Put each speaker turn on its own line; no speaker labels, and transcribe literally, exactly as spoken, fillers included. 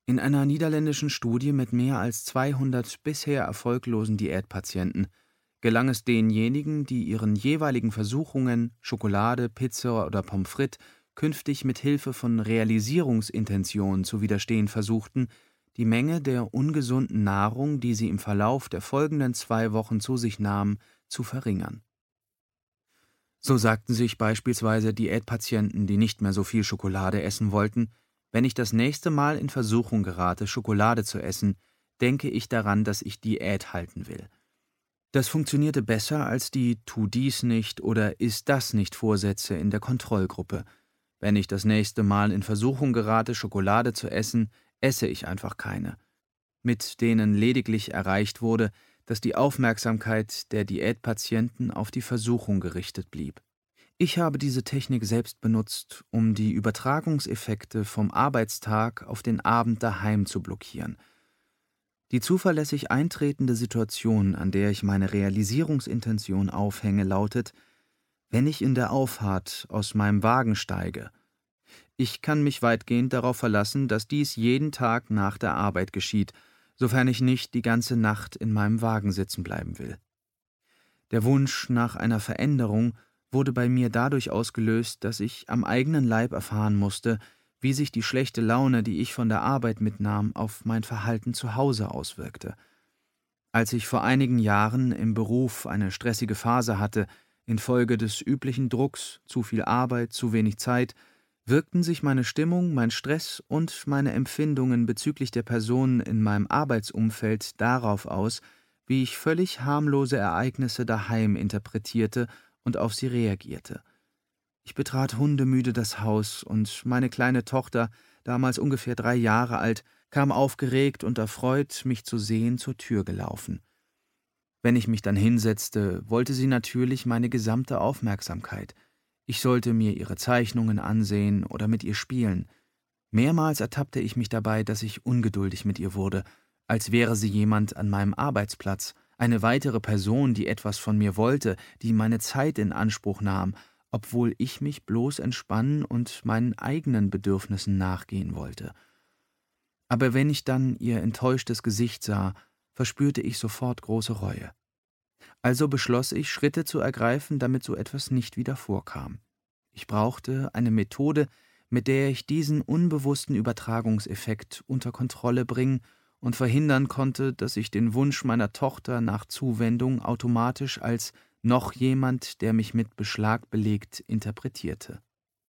In einer niederländischen Studie mit mehr als zweihundert bisher erfolglosen Diätpatienten gelang es denjenigen, die ihren jeweiligen Versuchungen Schokolade, Pizza oder Pommes frites künftig mit Hilfe von Realisierungsintention zu widerstehen versuchten, die Menge der ungesunden Nahrung, die sie im Verlauf der folgenden zwei Wochen zu sich nahmen, zu verringern. So sagten sich beispielsweise Diätpatienten, die nicht mehr so viel Schokolade essen wollten: Wenn ich das nächste Mal in Versuchung gerate, Schokolade zu essen, denke ich daran, dass ich Diät halten will. Das funktionierte besser als die Tu dies nicht oder Iss das nicht Vorsätze in der Kontrollgruppe. Wenn ich das nächste Mal in Versuchung gerate, Schokolade zu essen, esse ich einfach keine, mit denen lediglich erreicht wurde, dass die Aufmerksamkeit der Diätpatienten auf die Versuchung gerichtet blieb. Ich habe diese Technik selbst benutzt, um die Übertragungseffekte vom Arbeitstag auf den Abend daheim zu blockieren. Die zuverlässig eintretende Situation, an der ich meine Realisierungsintention aufhänge, lautet: Wenn ich in der Auffahrt aus meinem Wagen steige. Ich kann mich weitgehend darauf verlassen, dass dies jeden Tag nach der Arbeit geschieht, sofern ich nicht die ganze Nacht in meinem Wagen sitzen bleiben will. Der Wunsch nach einer Veränderung wurde bei mir dadurch ausgelöst, dass ich am eigenen Leib erfahren musste, wie sich die schlechte Laune, die ich von der Arbeit mitnahm, auf mein Verhalten zu Hause auswirkte. Als ich vor einigen Jahren im Beruf eine stressige Phase hatte, infolge des üblichen Drucks, zu viel Arbeit, zu wenig Zeit, wirkten sich meine Stimmung, mein Stress und meine Empfindungen bezüglich der Personen in meinem Arbeitsumfeld darauf aus, wie ich völlig harmlose Ereignisse daheim interpretierte und auf sie reagierte. Ich betrat hundemüde das Haus, und meine kleine Tochter, damals ungefähr drei Jahre alt, kam aufgeregt und erfreut, mich zu sehen, zur Tür gelaufen. Wenn ich mich dann hinsetzte, wollte sie natürlich meine gesamte Aufmerksamkeit. Ich sollte mir ihre Zeichnungen ansehen oder mit ihr spielen. Mehrmals ertappte ich mich dabei, dass ich ungeduldig mit ihr wurde, als wäre sie jemand an meinem Arbeitsplatz, eine weitere Person, die etwas von mir wollte, die meine Zeit in Anspruch nahm, obwohl ich mich bloß entspannen und meinen eigenen Bedürfnissen nachgehen wollte. Aber wenn ich dann ihr enttäuschtes Gesicht sah, verspürte ich sofort große Reue. Also beschloss ich, Schritte zu ergreifen, damit so etwas nicht wieder vorkam. Ich brauchte eine Methode, mit der ich diesen unbewussten Übertragungseffekt unter Kontrolle bringen und verhindern konnte, dass ich den Wunsch meiner Tochter nach Zuwendung automatisch als noch jemand, der mich mit Beschlag belegt, interpretierte.